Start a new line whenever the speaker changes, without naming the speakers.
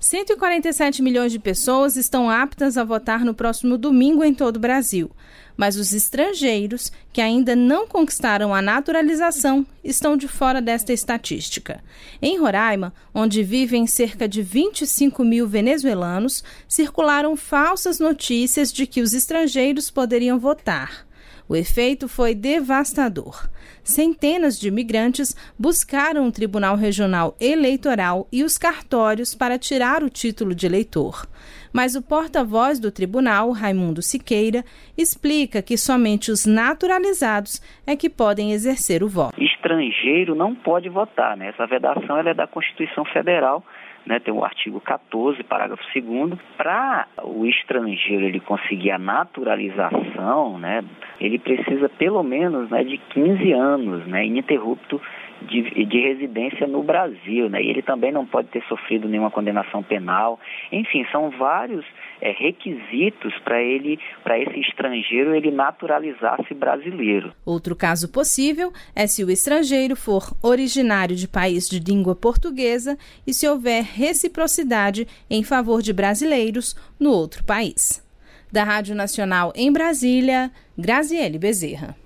147 milhões de pessoas estão aptas a votar no próximo domingo em todo o Brasil. Mas os estrangeiros, que ainda não conquistaram a naturalização, estão de fora desta estatística. Em Roraima, onde vivem cerca de 25 mil venezuelanos, circularam falsas notícias de que os estrangeiros poderiam votar. O efeito foi devastador. Centenas de imigrantes buscaram o Tribunal Regional Eleitoral e os cartórios para tirar o título de eleitor. Mas o porta-voz do tribunal, Raimundo Siqueira, explica que somente os naturalizados é que podem exercer o voto.
Estrangeiro não pode votar, né? Essa vedação ela é da Constituição Federal. Né, tem o artigo 14, parágrafo 2º, para o estrangeiro ele conseguir a naturalização, né, ele precisa pelo menos, né, de 15 anos, né, ininterrupto de residência no Brasil, né, e ele também não pode ter sofrido nenhuma condenação penal. Enfim, são vários requisitos para esse estrangeiro ele naturalizar-se brasileiro.
Outro caso possível é se o estrangeiro for originário de país de língua portuguesa e se houver reciprocidade em favor de brasileiros no outro país. Da Rádio Nacional em Brasília, Graziele Bezerra.